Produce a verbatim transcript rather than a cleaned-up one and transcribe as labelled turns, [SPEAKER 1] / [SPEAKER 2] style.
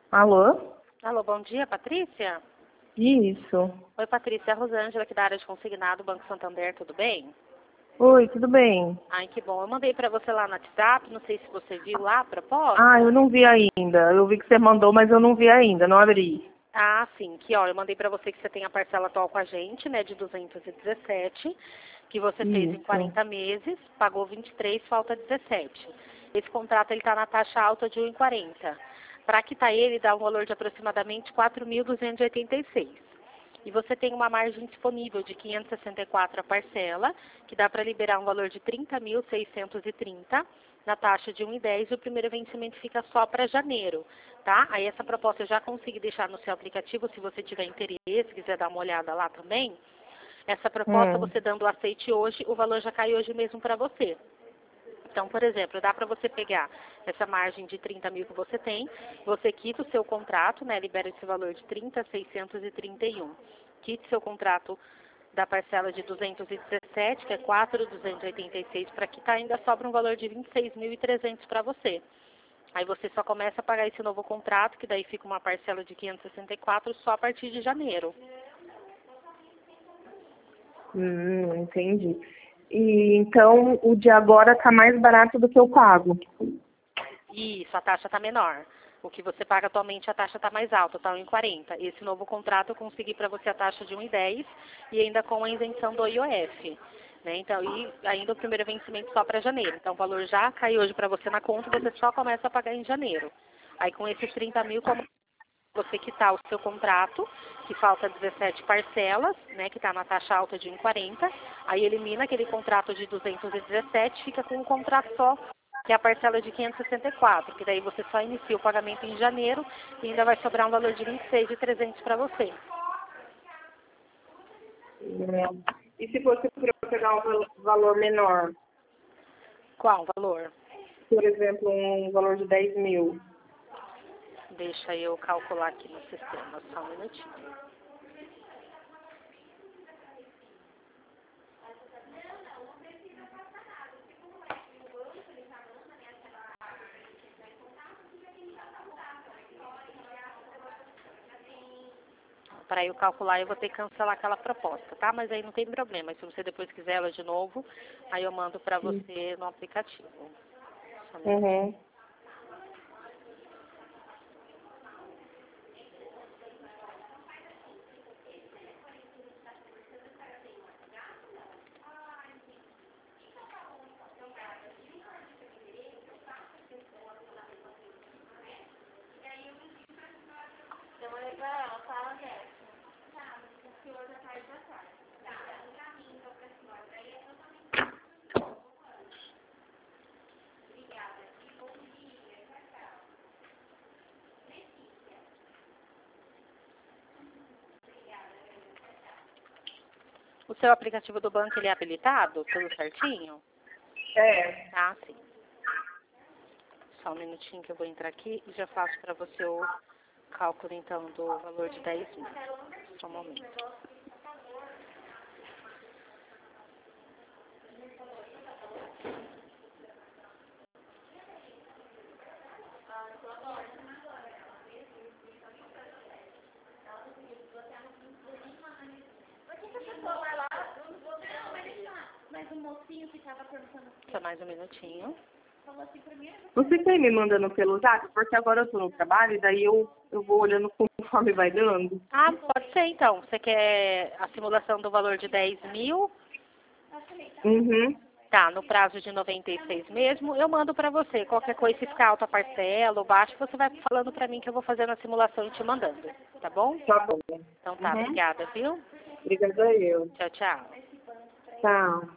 [SPEAKER 1] Alô?
[SPEAKER 2] Alô, bom dia, Patrícia?
[SPEAKER 1] Isso.
[SPEAKER 2] Oi, Patrícia, é a Rosângela aqui da área de consignado, Banco Santander, tudo bem?
[SPEAKER 1] Oi, tudo bem?
[SPEAKER 2] Ai, que bom. Eu mandei pra você lá no WhatsApp, não sei se você viu lá a proposta.
[SPEAKER 1] Ah, eu não vi ainda. Eu vi que você mandou, mas eu não vi ainda, não abri.
[SPEAKER 2] Ah, sim, que ó, eu mandei pra você que você tem a parcela atual com a gente, né, de duzentos e dezessete, que você fez em
[SPEAKER 1] Isso.
[SPEAKER 2] quarenta meses, pagou vinte e três, falta dezessete. Esse contrato ele tá na taxa alta de um e quarenta. Para quitar ele dá um valor de aproximadamente quatro mil duzentos e oitenta e seis. E você tem uma margem disponível de quinhentos e sessenta e quatro a parcela, que dá para liberar um valor de trinta mil seiscentos e trinta na taxa de um e dez, e o primeiro vencimento fica só para janeiro, tá? Aí essa proposta eu já consegui deixar no seu aplicativo, se você tiver interesse, quiser dar uma olhada lá também. Essa proposta,
[SPEAKER 1] Hum.
[SPEAKER 2] você dando o aceite hoje, o valor já cai hoje mesmo para você. Então, por exemplo, dá para você pegar essa margem de trinta mil que você tem, você quita o seu contrato, né, libera esse valor de trinta mil seiscentos e trinta e um. Quite seu contrato da parcela de duzentos e dezessete, que é quatro mil duzentos e oitenta e seis, para quitar ainda sobra um valor de vinte e seis mil e trezentos para você. Aí você só começa a pagar esse novo contrato, que daí fica uma parcela de quinhentos e sessenta e quatro só a partir de janeiro.
[SPEAKER 1] Hum, entendi. E então o de agora tá mais barato do que eu pago.
[SPEAKER 2] Isso, a taxa está menor. O que você paga atualmente, a taxa está mais alta, está um e quarenta. Esse novo contrato eu consegui para você a taxa de um e dez e ainda com a isenção do I O F. Né? Então, e ainda o primeiro vencimento só para janeiro. Então o valor já caiu hoje para você na conta, você só começa a pagar em janeiro. Aí com esses trinta mil, como você quitar o seu contrato, que falta dezessete parcelas, né, que está na taxa alta de um e quarenta, aí elimina aquele contrato de duzentos e dezessete, fica com um contrato só, que é a parcela de quinhentos e sessenta e quatro, que daí você só inicia o pagamento em janeiro e ainda vai sobrar um valor de vinte e seis mil e trezentos para você.
[SPEAKER 1] Hum. E se fosse para eu pegar um val- valor menor?
[SPEAKER 2] Qual o valor?
[SPEAKER 1] Por exemplo, um valor de dez mil.
[SPEAKER 2] Deixa eu calcular aqui no sistema, só um minutinho. Para eu calcular, eu vou ter que cancelar aquela proposta, tá? Mas aí não tem problema. Se você depois quiser ela de novo, aí eu mando para você no aplicativo. Só um minutinho.
[SPEAKER 1] Uhum.
[SPEAKER 2] O seu aplicativo do banco, ele é habilitado? Tudo certinho?
[SPEAKER 1] É.
[SPEAKER 2] Ah, sim. Só um minutinho que eu vou entrar aqui e já faço para você o cálculo, então, do valor de dez mil. Só um momento. Só mais um minutinho.
[SPEAKER 1] Você quer ir me mandando pelo zap? Porque agora eu tô no trabalho e daí eu, eu vou olhando conforme vai dando.
[SPEAKER 2] Ah, pode ser, então. Você quer a simulação do valor de dez mil?
[SPEAKER 1] Uhum.
[SPEAKER 2] Tá, no prazo de noventa e seis mesmo, eu mando pra você. Qualquer coisa, se ficar alta a parcela ou baixa, você vai falando pra mim que eu vou fazendo a simulação e te mandando. Tá bom?
[SPEAKER 1] Tá bom.
[SPEAKER 2] Então tá,
[SPEAKER 1] Uhum.
[SPEAKER 2] obrigada, viu?
[SPEAKER 1] Obrigada eu.
[SPEAKER 2] Tchau, tchau.
[SPEAKER 1] Tchau.